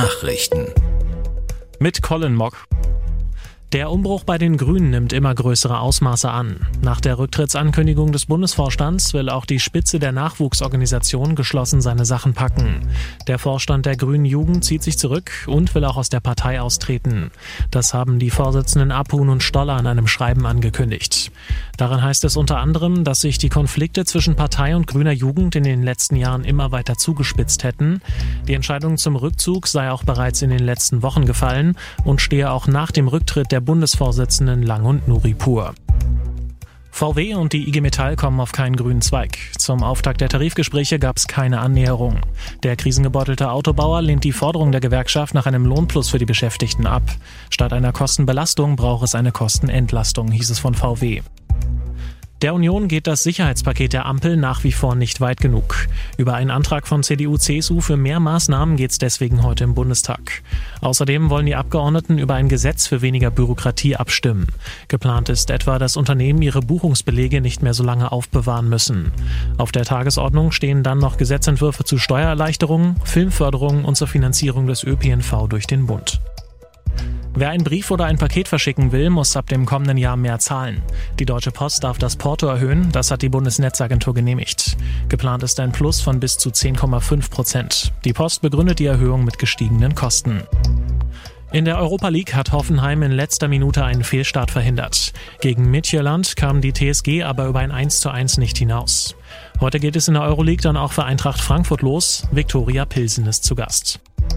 Nachrichten mit Colin Mock. Der Umbruch bei den Grünen nimmt immer größere Ausmaße an. Nach der Rücktrittsankündigung des Bundesvorstands will auch die Spitze der Nachwuchsorganisation geschlossen seine Sachen packen. Der Vorstand der Grünen Jugend zieht sich zurück und will auch aus der Partei austreten. Das haben die Vorsitzenden Apun und Stoller in einem Schreiben angekündigt. Darin heißt es unter anderem, dass sich die Konflikte zwischen Partei und grüner Jugend in den letzten Jahren immer weiter zugespitzt hätten. Die Entscheidung zum Rückzug sei auch bereits in den letzten Wochen gefallen und stehe auch nach dem Rücktritt der Bundesvorsitzenden Lang und Nuripur. VW und die IG Metall kommen auf keinen grünen Zweig. Zum Auftakt der Tarifgespräche gab es keine Annäherung. Der krisengebeutelte Autobauer lehnt die Forderung der Gewerkschaft nach einem Lohnplus für die Beschäftigten ab. Statt einer Kostenbelastung braucht es eine Kostenentlastung, hieß es von VW. Der Union geht das Sicherheitspaket der Ampel nach wie vor nicht weit genug. Über einen Antrag von CDU/CSU für mehr Maßnahmen geht es deswegen heute im Bundestag. Außerdem wollen die Abgeordneten über ein Gesetz für weniger Bürokratie abstimmen. Geplant ist etwa, dass Unternehmen ihre Buchungsbelege nicht mehr so lange aufbewahren müssen. Auf der Tagesordnung stehen dann noch Gesetzentwürfe zu Steuererleichterungen, Filmförderung und zur Finanzierung des ÖPNV durch den Bund. Wer einen Brief oder ein Paket verschicken will, muss ab dem kommenden Jahr mehr zahlen. Die Deutsche Post darf das Porto erhöhen, das hat die Bundesnetzagentur genehmigt. Geplant ist ein Plus von bis zu 10,5%. Die Post begründet die Erhöhung mit gestiegenen Kosten. In der Europa League hat Hoffenheim in letzter Minute einen Fehlstart verhindert. Gegen Midtjylland kam die TSG aber über ein 1:1 nicht hinaus. Heute geht es in der Euroleague dann auch für Eintracht Frankfurt los. Viktoria Pilsen ist zu Gast.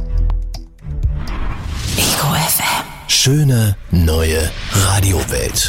Ego FM. Schöne neue Radiowelt.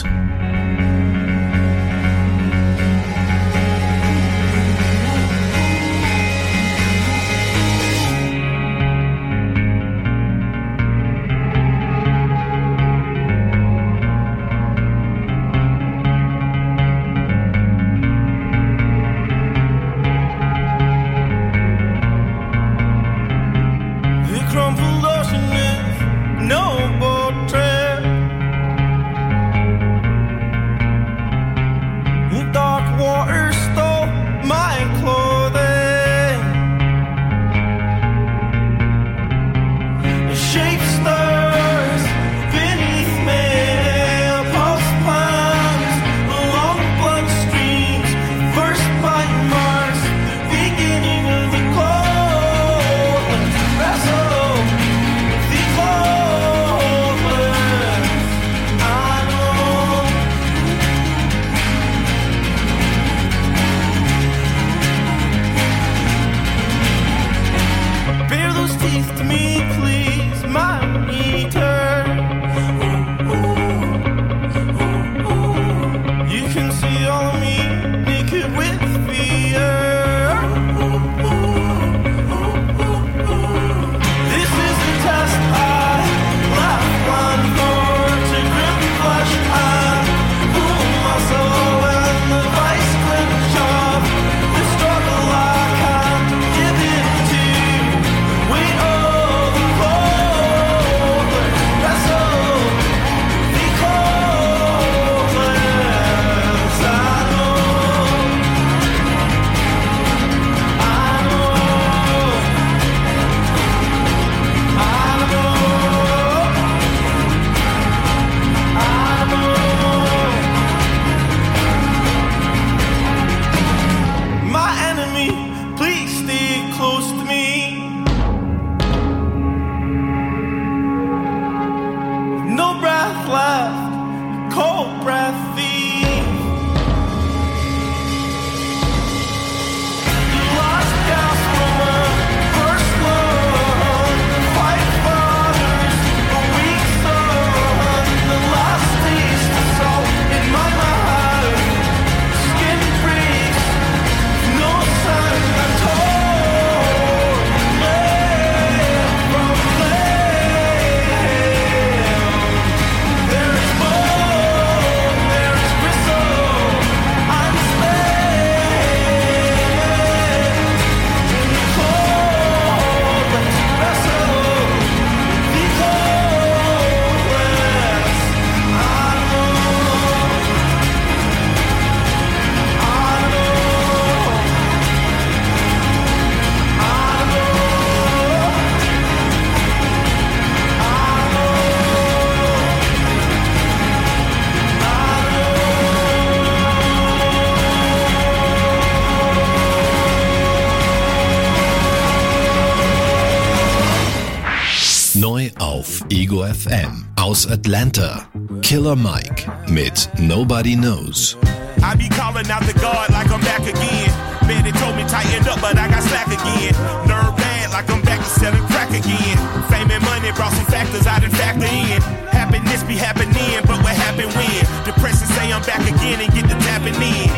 auf Ego FM. Aus Atlanta, Killer Mike mit Nobody Knows. I be calling out the guard like I'm back again. Man, they told me tighten up, but I got slack again. Nerve bad like I'm back to selling crack again. Fame and money brought some factors I didn't factor in. Happiness be happening, but what happened when? Depression say I'm back again and get the tapping in.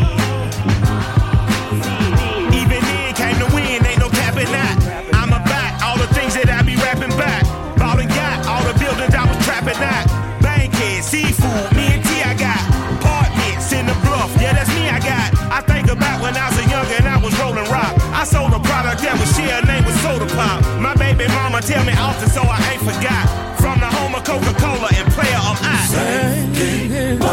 Even then, came to win, ain't no tapping out. I'm about all the things that I be rapping back. Bought and got all the buildings I was trapping out. Bankhead, seafood, me and T I got. Apartments in the bluff, yeah, that's me I got. I think about when I was a youngin' and I was rolling rock. I sold a product that was share, name was Soda Pop. My baby mama tell me often, so I ain't forgot. From the home of Coca-Cola and player of ice. Keep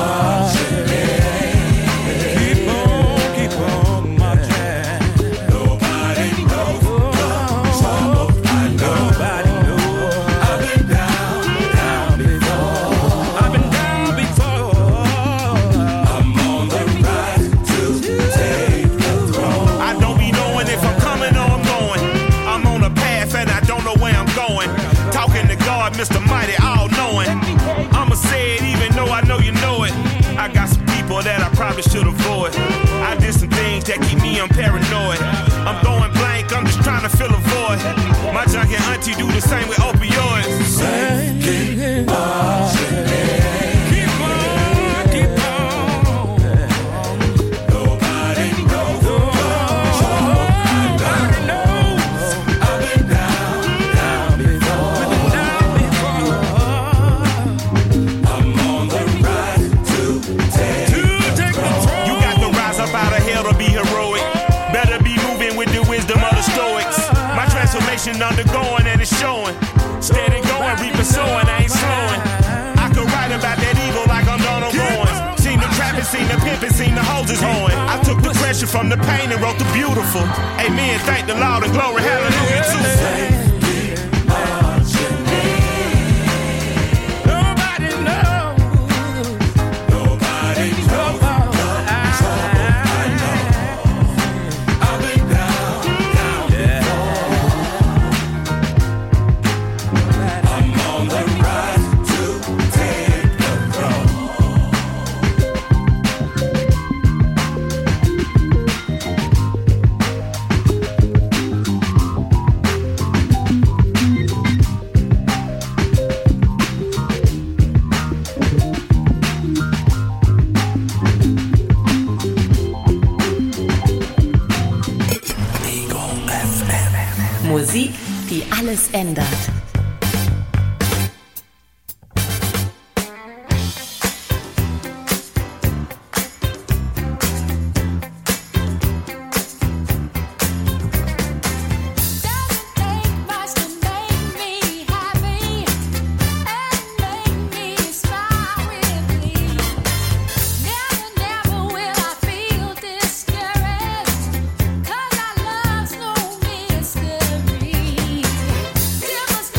on marching. Nobody knows. I nobody knows. I've been down before. I've been down before. I'm on the rise to take the throne. I don't be knowing if I'm coming or I'm going. I'm on a path and I don't know where I'm going. Talking to God, Mr. Mighty, all knowing. I'ma say it even though I know you know it. I got some people that I probably should avoid. I did some things that keep me paranoid. I'm going blank, I'm just trying to fill a void. My junkie auntie do the same with opioids. Keep on, keep on, keep on. Nobody knows. Nobody knows. I've been down before. I'm on the rise to take the throne. You got to rise up out of hell to be heroic. Better be moving with the wisdom of the Stoics. My transformation undergoing and it's showing. Steady going, reaping, sowing, I ain't slowing. I could write about that evil like I'm Donald Owens. Seen the trapping, seen the pimping, seen the hoses hoeing. I took the pressure from the pain and wrote the beautiful. Amen, thank the Lord and glory, hallelujah too. Nobody knows. Nobody knows. I know. I've been down before. I'm on the rise to take the throne. Ego FM. Musik, die alles ändert. Cause our love's no mystery. There must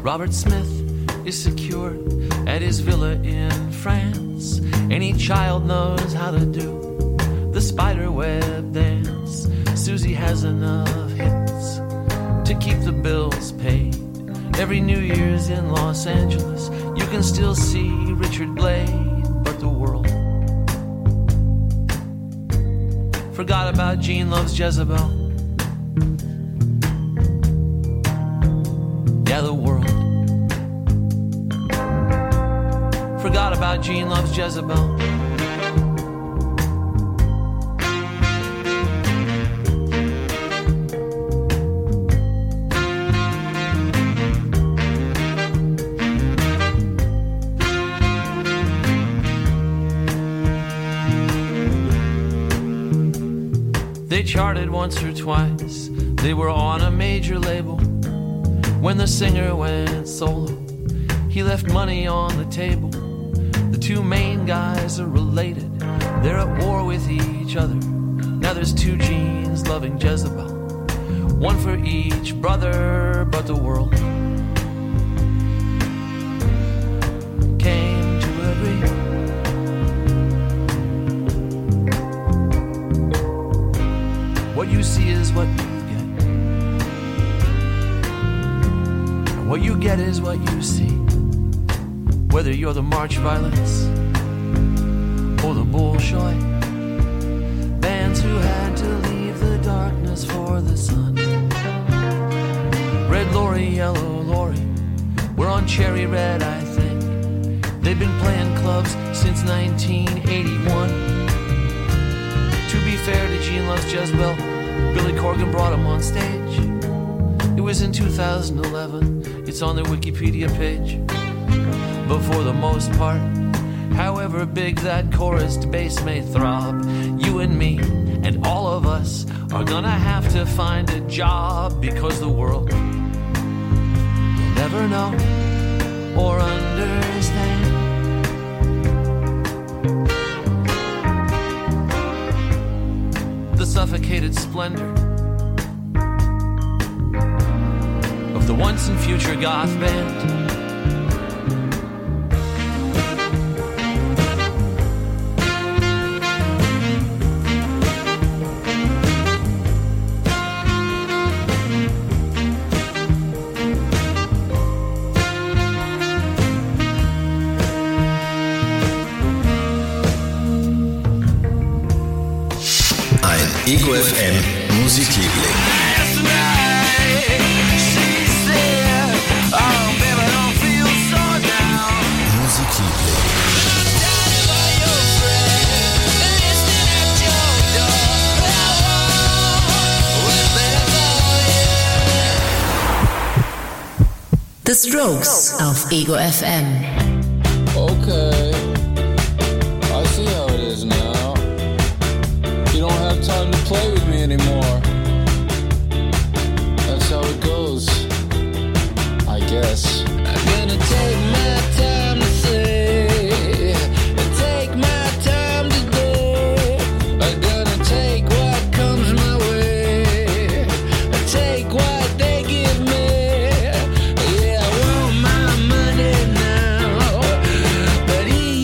Robert Smith is secure at his villa in France. Any child knows how to do the spiderweb dance. Susie has enough hits to keep the bills paid. Every New Year's in Los Angeles, you can still see Richard Blade, but the world forgot about Gene Loves Jezebel. Yeah, the world forgot about Gene Loves Jezebel. They charted once or twice, they were on a major label. When the singer went solo, he left money on the table. The two main guys are related, they're at war with each other. Now there's two Genes loving Jezebel, one for each brother, but the world came to agree. What you see is what you get, and what you get is what you see. Whether you're the March Violets or the Bolshoi, bands who had to leave the darkness for the sun. Red Lorry, Yellow Lorry, we're on Cherry Red, I think. They've been playing clubs since 1981. To be fair to Gene Loves Jezebel, Billy Corgan brought him on stage. It was in 2011, it's on their Wikipedia page. But for the most part, however big that chorused bass may throb, you and me and all of us are gonna have to find a job, because the world will never know or understand the suffocated splendor of the once and future goth band. Ego FM Musikliebling. Musikliebling. The Strokes auf Ego FM. Okay, I see how it is now. You don't have time to play with me anymore. That's how it goes, I guess. I'm gonna take my time to say, and take my time today. I'm gonna take what comes my way, and take what they give me. Yeah, I want my money now, but he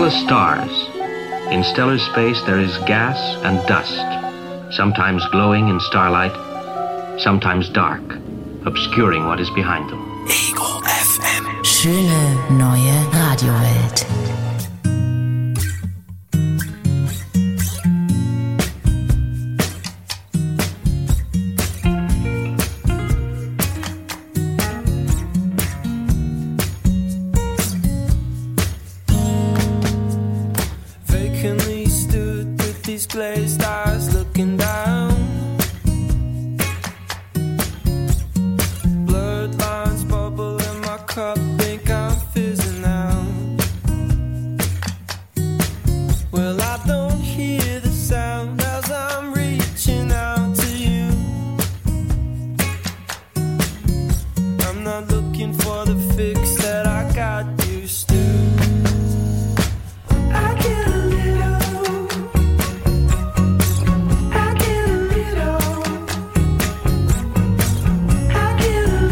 the stars. In stellar space there is gas and dust, sometimes glowing in starlight, sometimes dark, obscuring what is behind them. Ego FM. Schöne neue Radiowelt. Vacantly stood with these glazed eyes looking down. Blurred lines bubble in my cup, think I'm fizzing out. Well, I don't hear the sound as I'm reaching out to you. I'm not looking for the fix that I got used to. I get a little, I get a little, I get a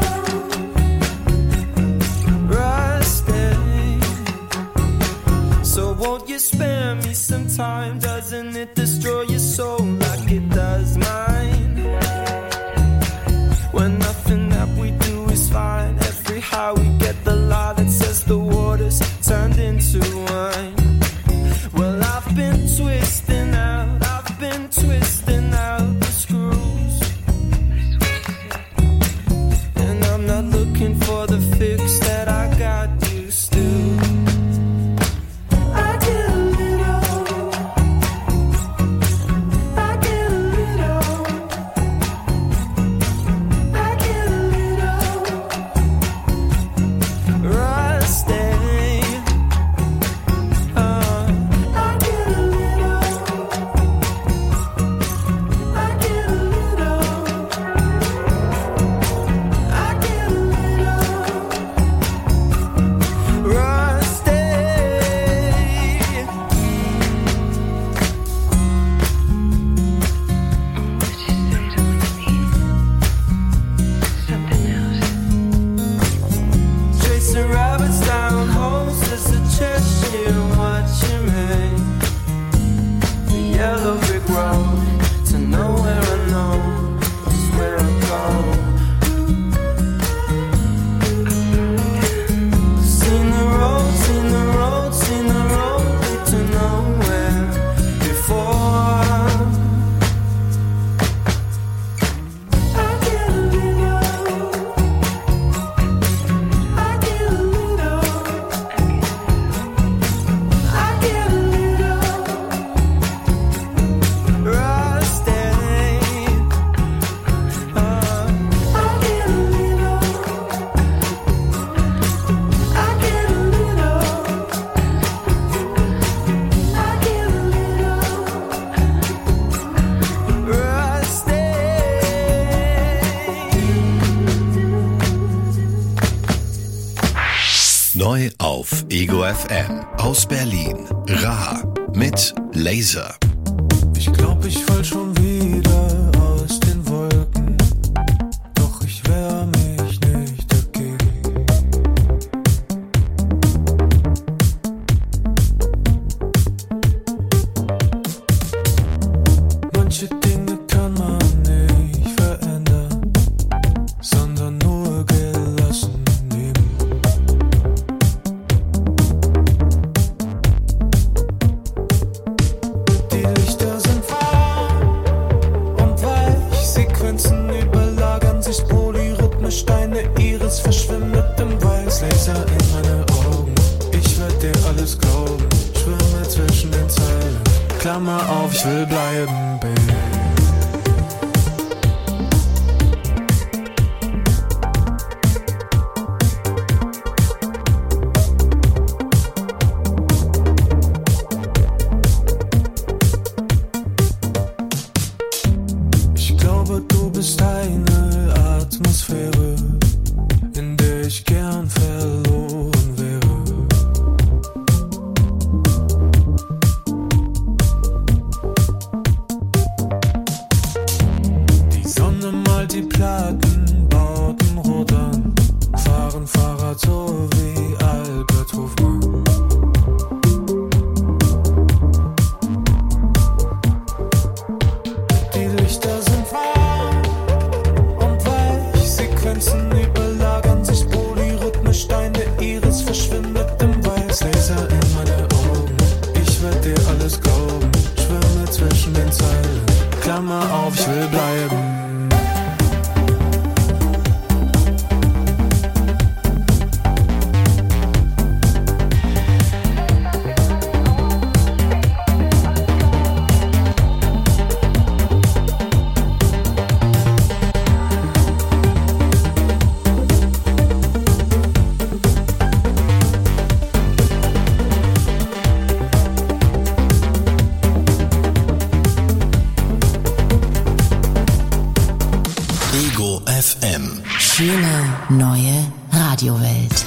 little rusty. So won't you spare me some time? Doesn't it destroy your soul like it does mine? When nothing that we do is fine, every high we get the lie that says the water's turned into wine. Well, I've been twisting out, I've been twisting out the screws, and I'm not looking for the fix that I got used to. I get a little, I get a little, I get a little rusty. I get a little, I get a little, I get a little rusty. Chasing rabbits down holes, there's a Cheshire watching me. The yellow brick road to nowhere unknown is where I go. Seen the road, seen the road, seen the road lead to nowhere before. I get a little, I get a little, I get a little rusty. I get a little, I get a little, I get a little rusty. Neu auf Ego FM. Aus Berlin. Ra. Mit Laser. Ich glaub, ich fall schon wieder aus den Wolken, doch ich wehr mich nicht dagegen. Manche Dinge kann man nicht verändern, sondern nur gelassen nehmen. Die Lichter sind warm und weich, Sequenzen überlagern sich polyrhythmisch, deine Iris verschwindet im Weiß. Laser in meine Augen, ich werd dir alles glauben, schwimme zwischen den Zeilen, Klammer auf, ich will bleiben, Baby. Ich glaube, du bist eine Atmosphäre, in der ich gern verloren wäre. Die Sonne malt die Plattenbauten rot an, fahren Fahrrad so wie Albert Hofmann. Lichter sind warm und weich. Sequenzen überlagern sich polyrhythmisch. Deine Iris verschwindet im Weiß. Laser in meine Augen, ich werd dir alles glauben. Schwimme zwischen den Zeilen, Klammer auf, ich will bleiben. Schöne neue Radiowelt.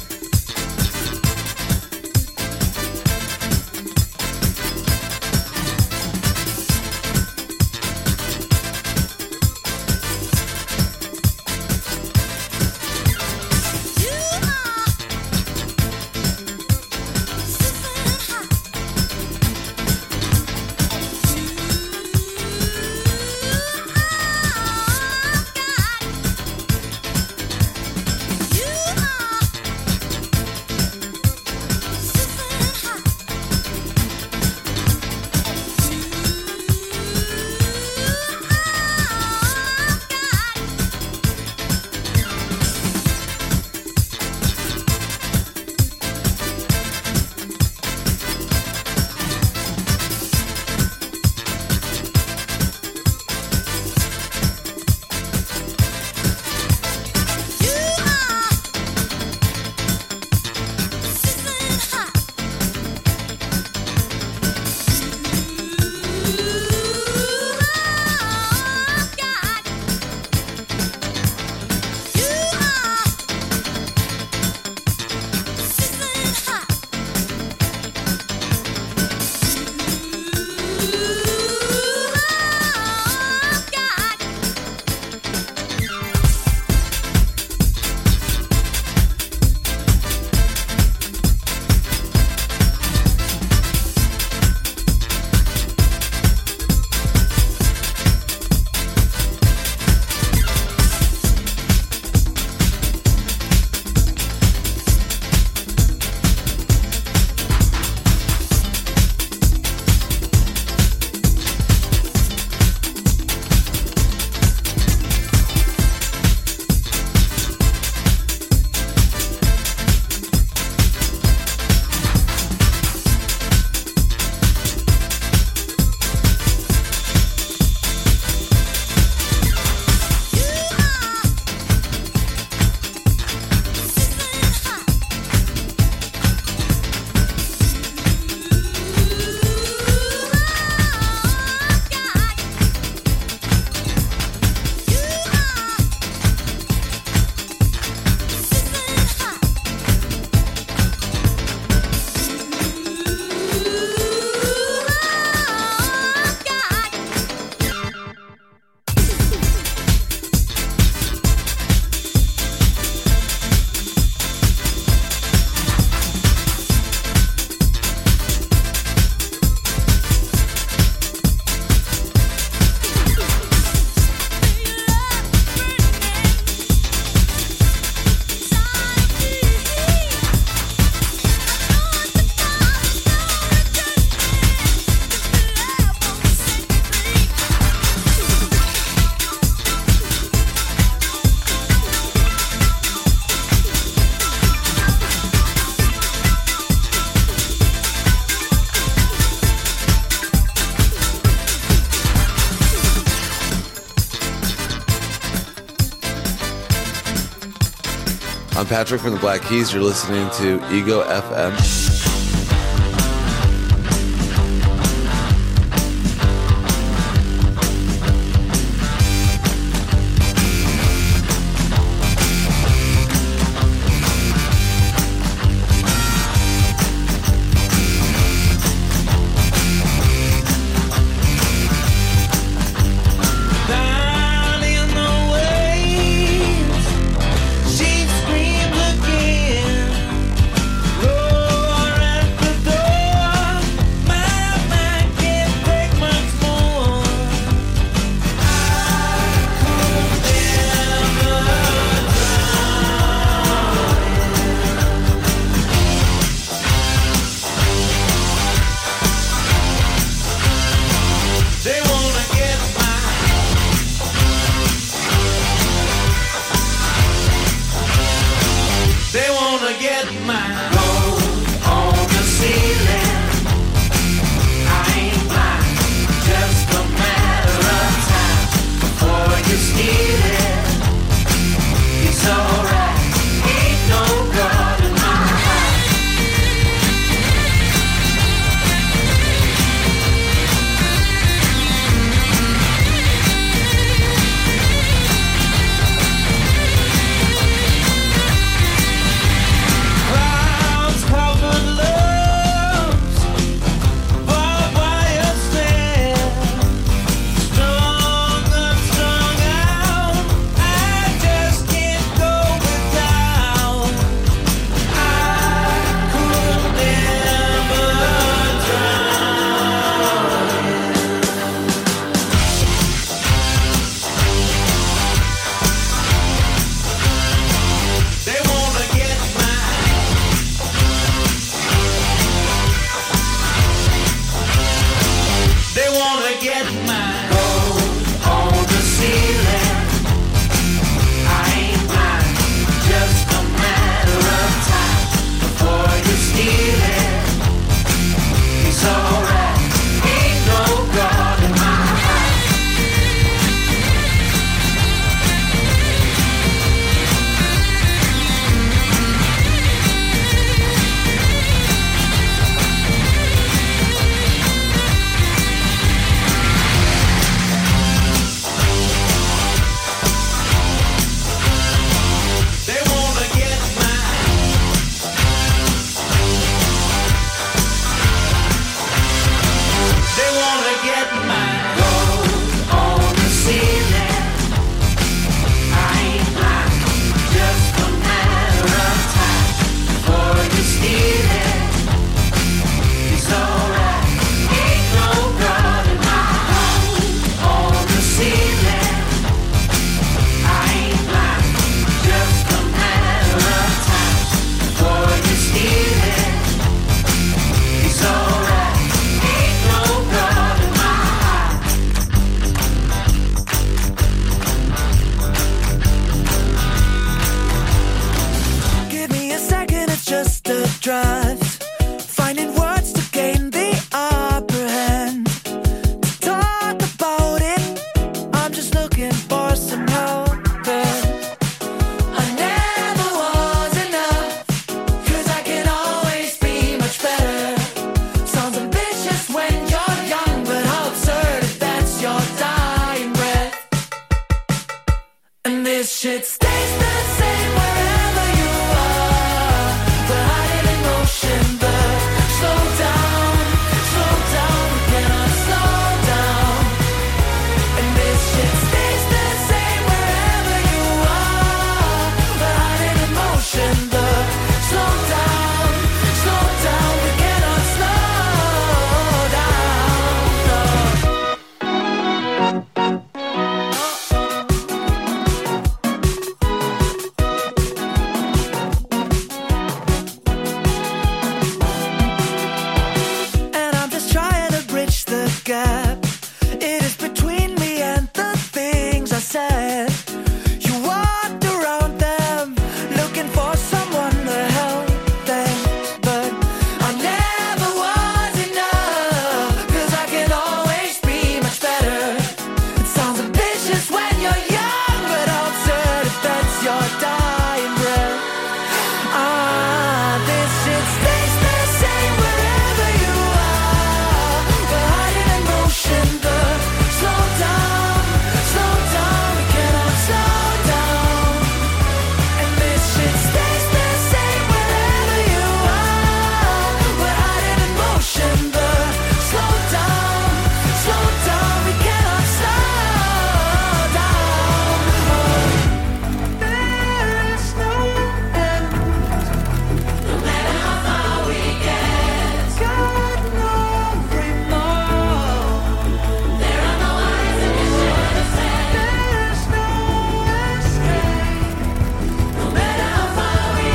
I'm Patrick from the Black Keys. You're listening to Ego FM. She screams again. Lord, shit stays the same wherever you are. We're hiding in motion, but slow down, we cannot slow down. And this shit stays the same wherever you are. We're hiding in motion, but slow down, we cannot slow down. And I'm just trying to bridge the gap. It is between me and the things I said. You walked around them, looking for someone to help them. But I never was enough, 'cause I can always be much better. It sounds ambitious when you're young, but absurd if that's your dying breath. This shit stays the same wherever you are. We're hiding in motion, but slow down, we cannot slow down. And this shit stays the same wherever you are. We're hiding in motion, but slow down, we cannot slow down. There's no end. No matter how far we get, got no remorse. There are no eyes that can show the sand. There's no escape. No matter how far we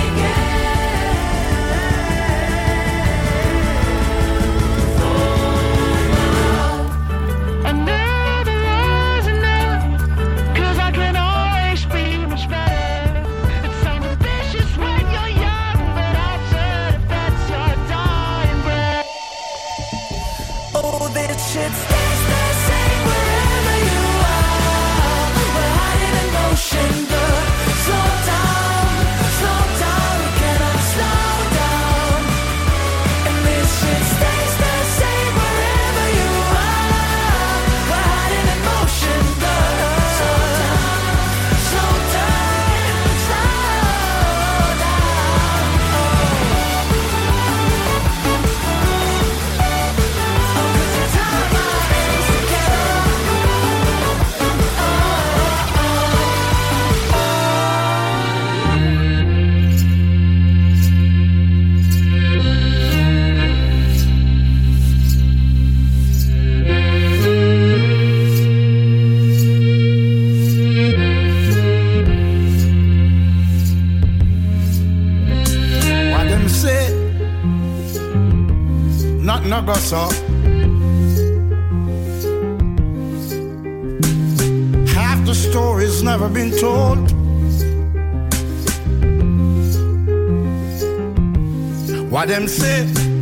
get. I never was enough, 'cause I can always be much better. It sounds ambitious when you're young, but absurd if that's your dying breath. Oh, this shit stays the same wherever you are. We're hiding in motion, but slow down, we cannot slow down. And this shit stays the same wherever you are. We're hiding in motion, but slow down, slow down. What them say? Nothing I got so. Half the story's never been told. What them say?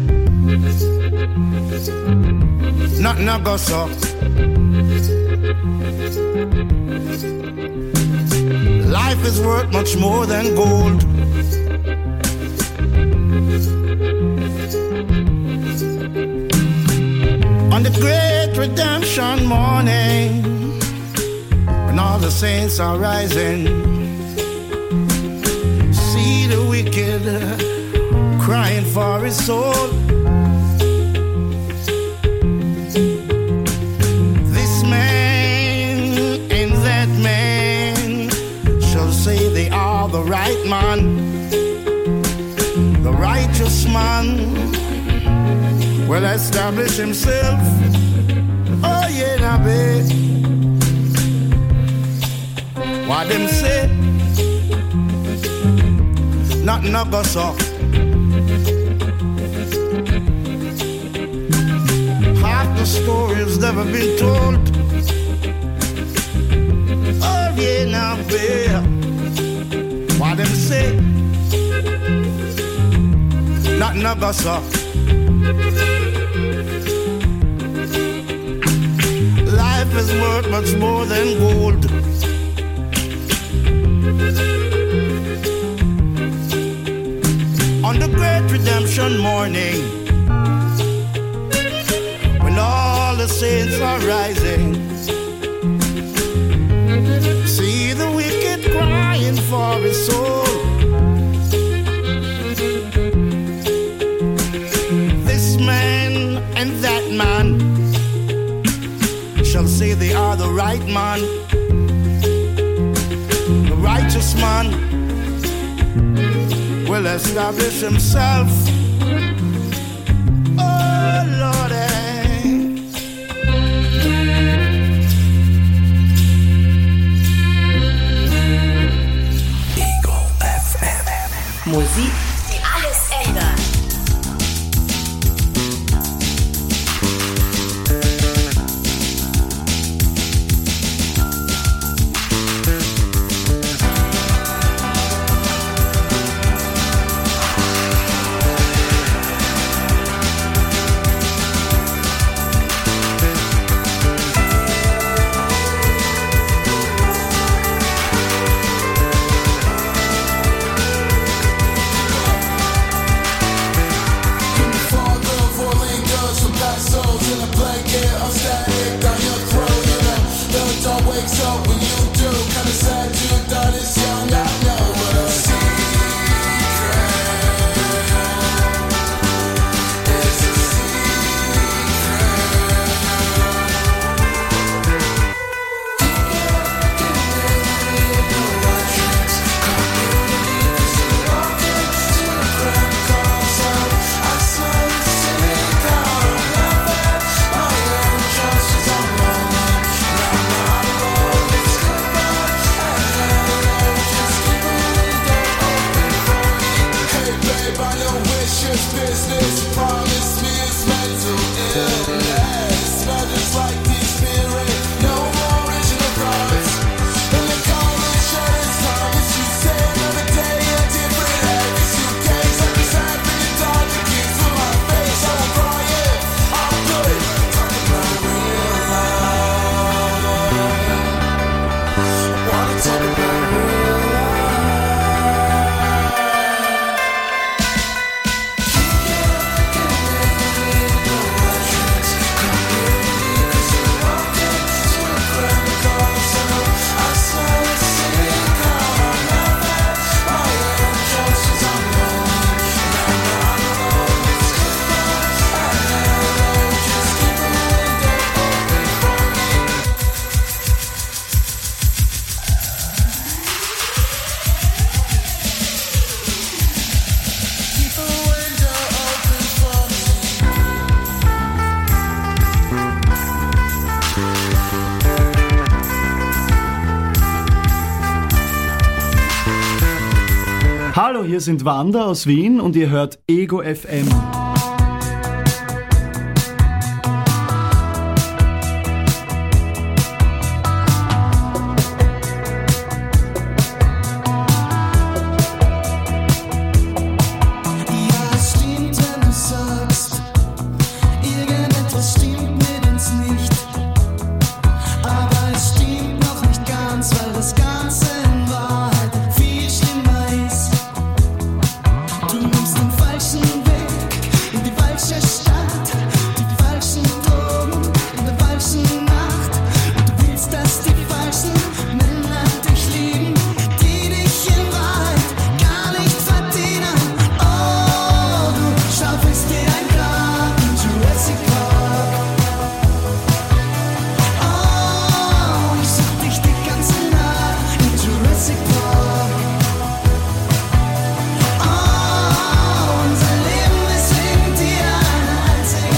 Nothing I got so. Life is worth much more than gold. On the great redemption morning, when all the saints are rising, see the wicked crying for his soul. This man and that man shall say they are the right man, the righteous man will establish himself. Oh yeah, now babe. What them say? Nothing I got so. Half the story's never been told. Oh yeah, now babe. What them say? Nothing I got so. Life is worth much more than gold. On the great redemption morning, when all the saints are rising, see the wicked cry soul. This man and that man shall say they are the right man, the righteous man will establish himself. Oh Lord, Ego FM. Musik, die alles ändert. Hallo, hier sind Wanda aus Wien und ihr hört Ego FM.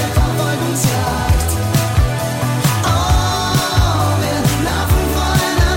Oh, wir laufen vor einer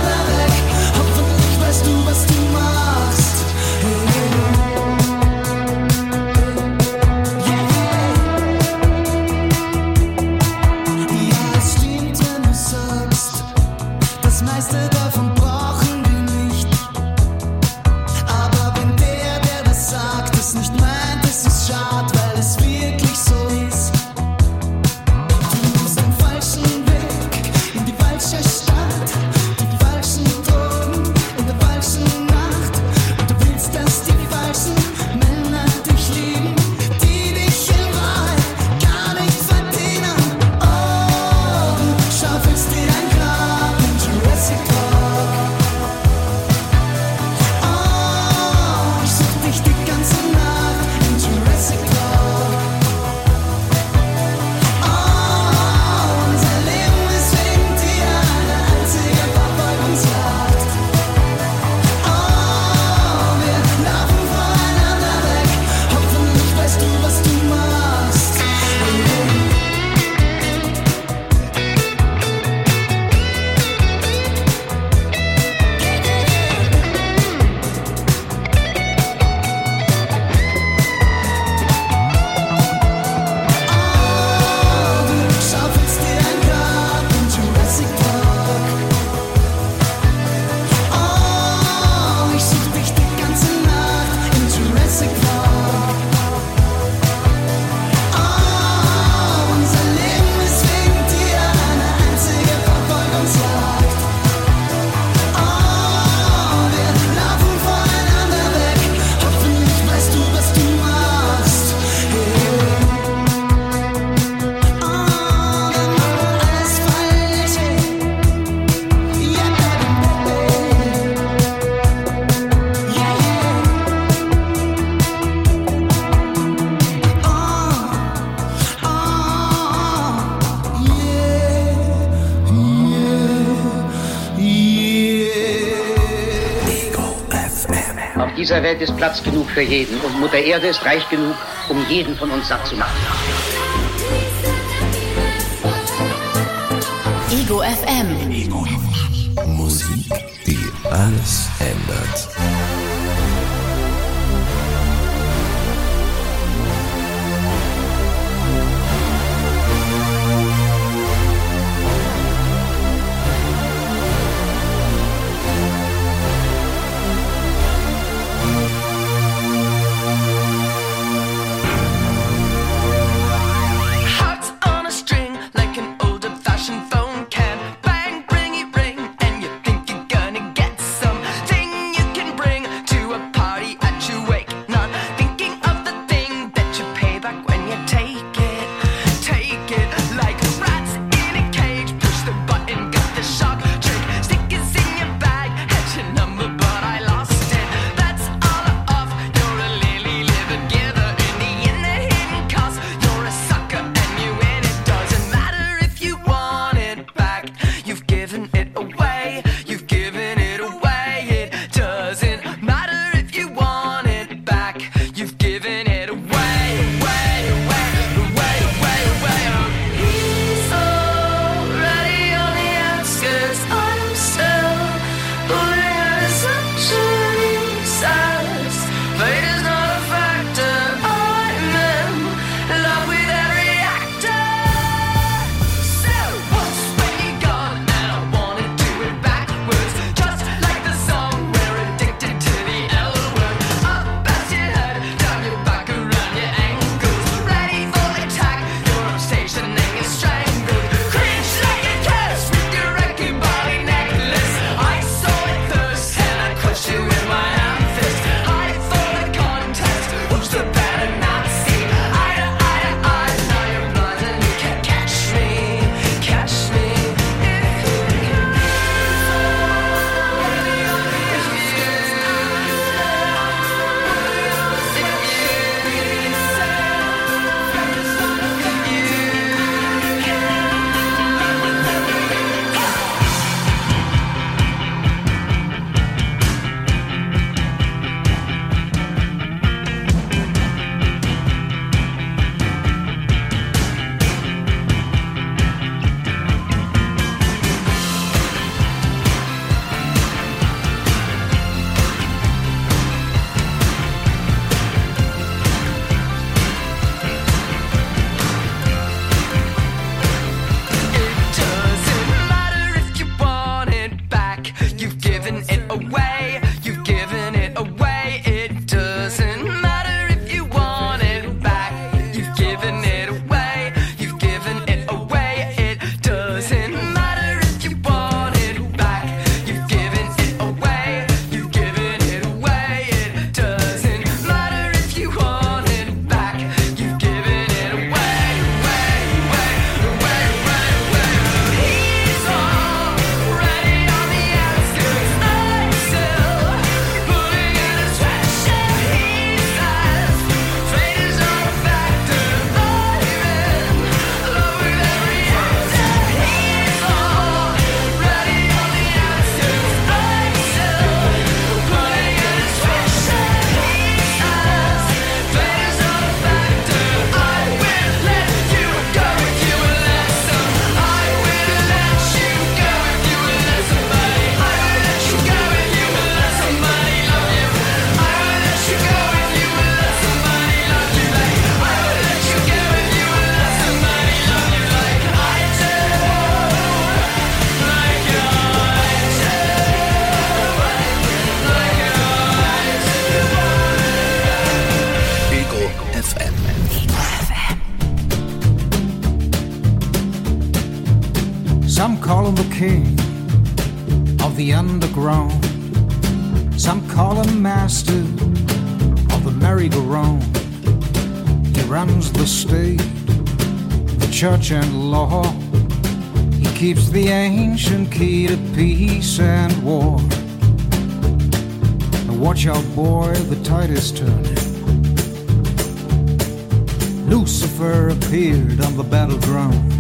dieser Welt ist Platz genug für jeden und Mutter Erde ist reich genug, um jeden von uns satt zu machen. Ego FM. Ego FM. Musik, die alles ändert. Some call him the king of the underground. Some call him master of the merry-go-round. He runs the state, the church and law. He keeps the ancient key to peace and war. Now watch out, boy, the tide is turning. Lucifer appeared on the battleground.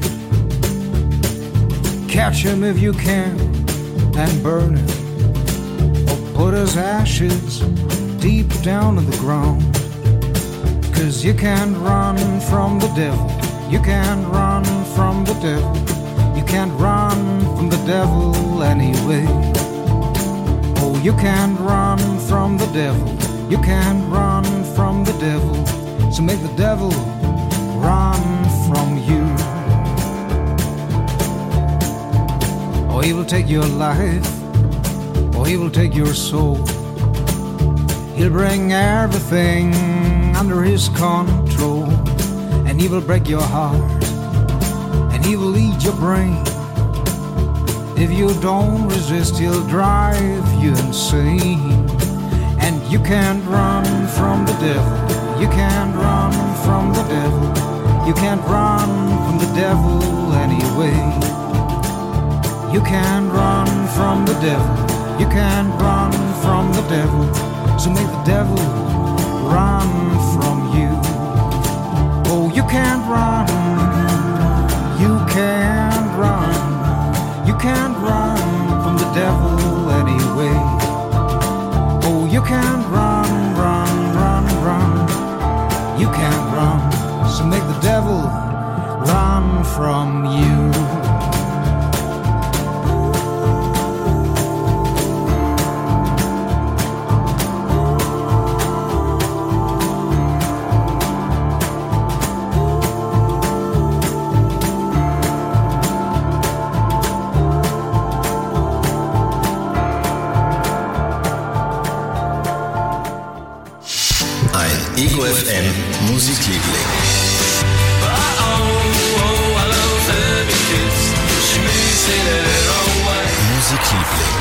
Catch him if you can and burn him, or put his ashes deep down to the ground. 'Cause you can't run from the devil. You can't run from the devil. You can't run from the devil anyway. Oh, you can't run from the devil. You can't run from the devil. So make the devil run from you. Or he will take your life, or he will take your soul. He'll bring everything under his control. And he will break your heart, and he will eat your brain. If you don't resist, he'll drive you insane. And you can't run from the devil. You can't run from the devil. You can't run from the devil anyway. You can't run from the devil. You can't run from the devil. So make the devil run from you. Oh, you can't run. You can't run. You can't run from the devil anyway. Oh, you can't run, run, run, run. You can't run. So make the devil run from you. Ego FM Musikliebling. Musikliebling.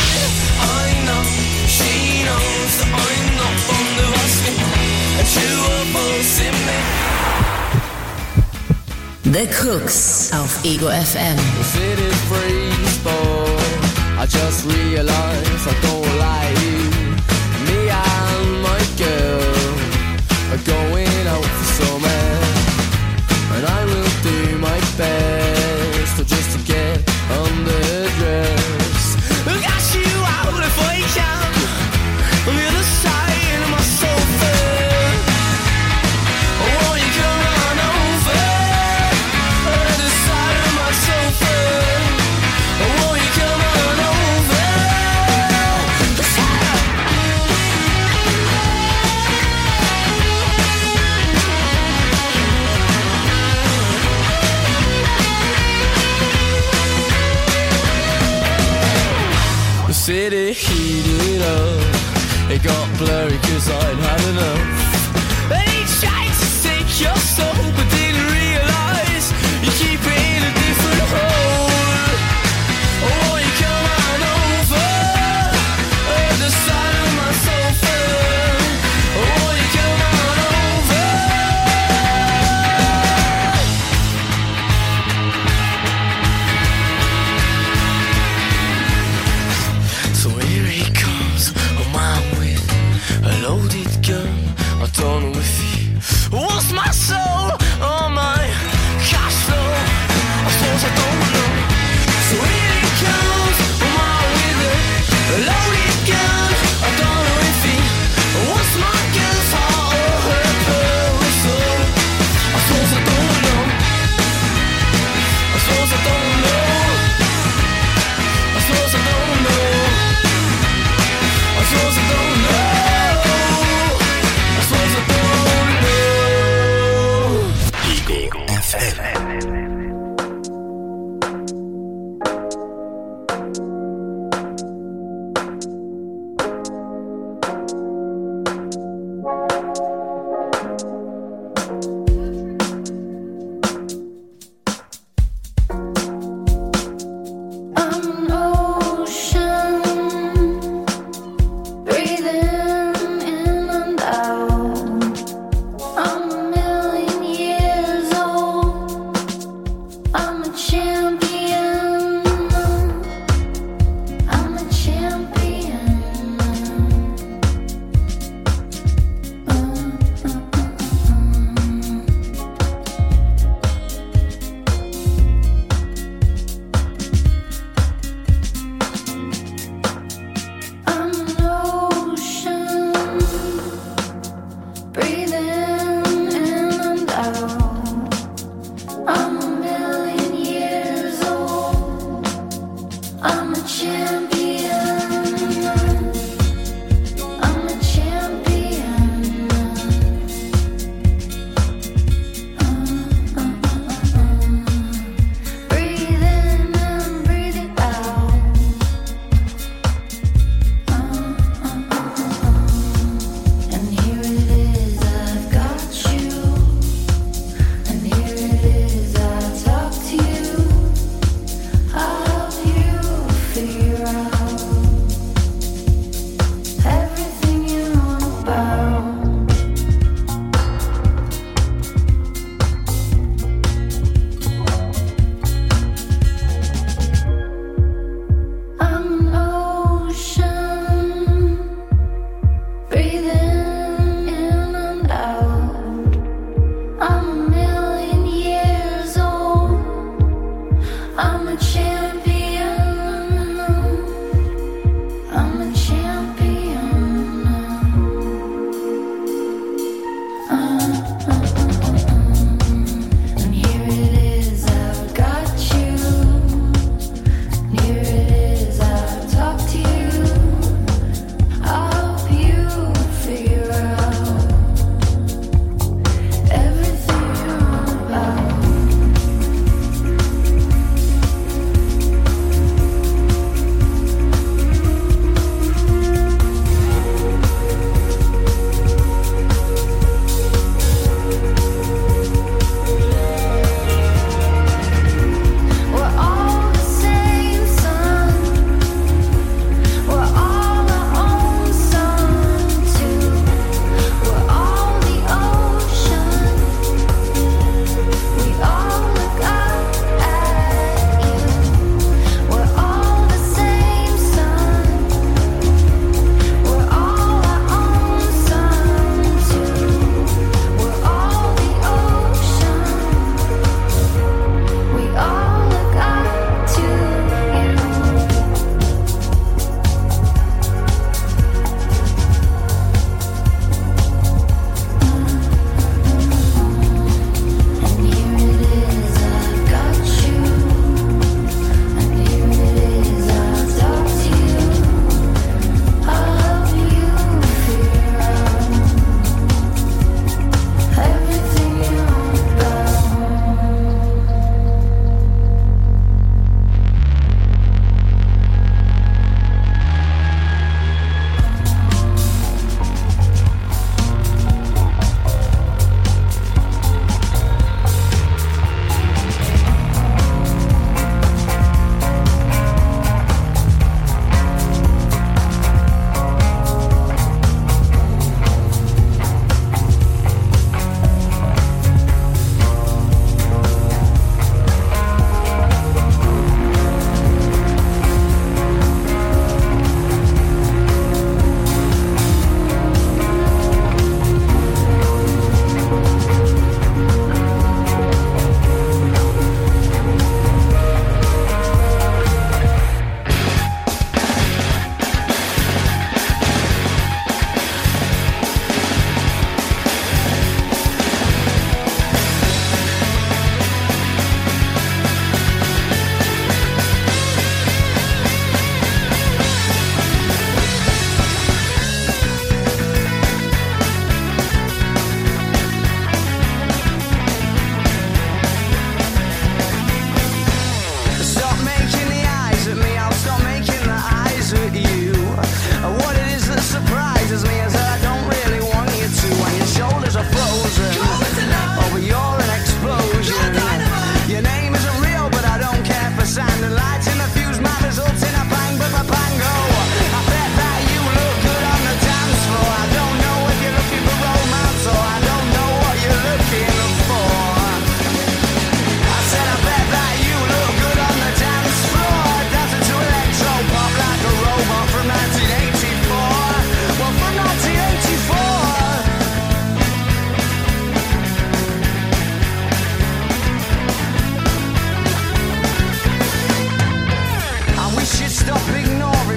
The Crooks auf Ego FM. The city's freeze, boy. I just realized I don't like you. Me and my girl are going out for summer, and I will do my best just to get under her dress. Got you out if I can on the other side of my sofa. Oh, you come on over on the other side of my sofa. Oh, you come on over. The city heated up. It got blurry 'cause I'd had enough. They tried to take your soul, but didn't realize you keep it in a different hole. Oh, you come on over the side of my sofa. Oh, you come on over. So here he comes, a man with a loaded gun. I don't know if he wants my soul or my cash flow.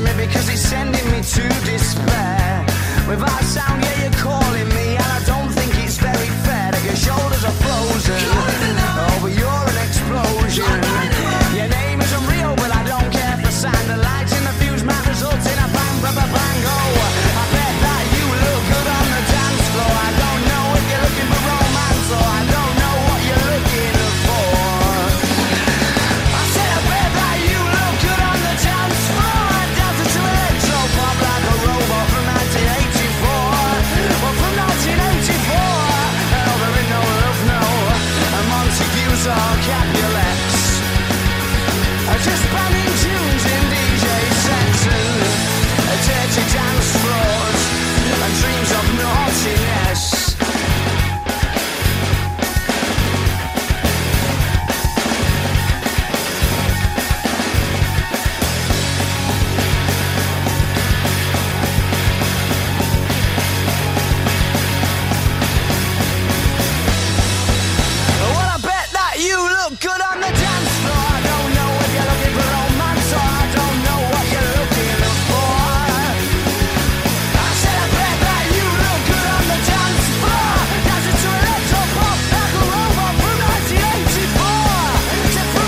ignoring me because it's sending me to despair. Without sound, yeah, you're calling me, and I don't think it's very fair that your shoulders are frozen. Oh, but you're an explosion. Your name isn't real, but I don't care for sand. The lights in the fuse might result in a bang, bang, bang, bang. Oh, I bet that you look good on the dance floor. I don't know if you're looking for romance, or I don't know what you're looking for. I said I bet that you look good on the dance floor. I danced to electro pop like a robot from 1984. Well, from 1984, oh, there ain't no love, no. And Montague's or Capulets. Just banging tunes in DJ sets and dirty dance floors and dreams of naughtiness. Well, I bet that you look good on the dance floor. I don't know if you're looking for romance, or I don't know what you're looking for. I said I bet that you look good on the dance floor. Dancing to electro pop like a robot from 1984. Said from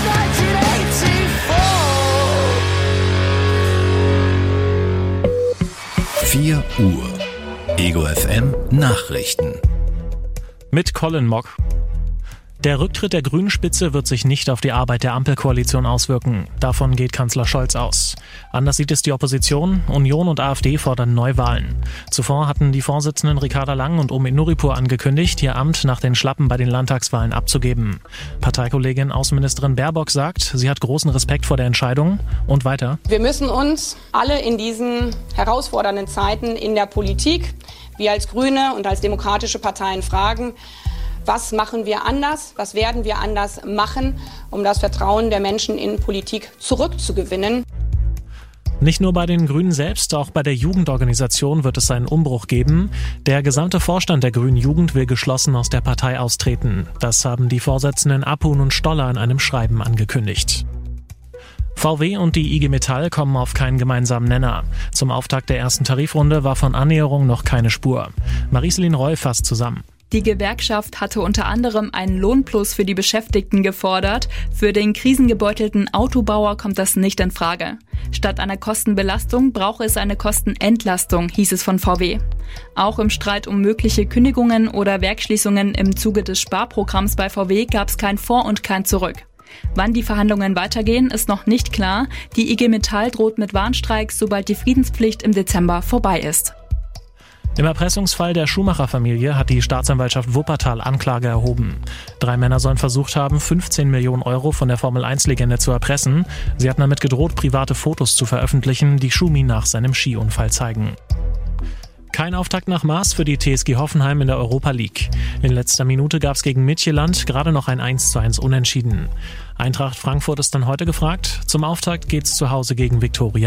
1984. 4 Uhr. Ego FM Nachrichten. Mit Colin Mock. Der Rücktritt der Grünen-Spitze wird sich nicht auf die Arbeit der Ampelkoalition auswirken. Davon geht Kanzler Scholz aus. Anders sieht es die Opposition. Union und AfD fordern Neuwahlen. Zuvor hatten die Vorsitzenden Ricarda Lang und Omid Nuripur angekündigt, ihr Amt nach den Schlappen bei den Landtagswahlen abzugeben. Parteikollegin Außenministerin Baerbock sagt, sie hat großen Respekt vor der Entscheidung. Und weiter: Wir müssen uns alle in diesen herausfordernden Zeiten in der Politik, wir als Grüne und als demokratische Parteien fragen, was machen wir anders, was werden wir anders machen, um das Vertrauen der Menschen in Politik zurückzugewinnen. Nicht nur bei den Grünen selbst, auch bei der Jugendorganisation wird es einen Umbruch geben. Der gesamte Vorstand der Grünen Jugend will geschlossen aus der Partei austreten. Das haben die Vorsitzenden Apun und Stoller in einem Schreiben angekündigt. VW und die IG Metall kommen auf keinen gemeinsamen Nenner. Zum Auftakt der ersten Tarifrunde war von Annäherung noch keine Spur. Marie-Céline Roy fasst zusammen. Die Gewerkschaft hatte unter anderem einen Lohnplus für die Beschäftigten gefordert. Für den krisengebeutelten Autobauer kommt das nicht in Frage. Statt einer Kostenbelastung brauche es eine Kostenentlastung, hieß es von VW. Auch im Streit um mögliche Kündigungen oder Werksschließungen im Zuge des Sparprogramms bei VW gab es kein Vor und kein Zurück. Wann die Verhandlungen weitergehen, ist noch nicht klar. Die IG Metall droht mit Warnstreiks, sobald die Friedenspflicht im Dezember vorbei ist. Im Erpressungsfall der Schumacher-Familie hat die Staatsanwaltschaft Wuppertal Anklage erhoben. 3 Männer sollen versucht haben, 15 Millionen Euro von der Formel-1-Legende zu erpressen. Sie hatten damit gedroht, private Fotos zu veröffentlichen, die Schumi nach seinem Skiunfall zeigen. Kein Auftakt nach Maß für die TSG Hoffenheim in der Europa League. In letzter Minute gab es gegen Midtjylland gerade noch ein 1:1 Unentschieden. Eintracht Frankfurt ist dann heute gefragt. Zum Auftakt geht's zu Hause gegen Viktoria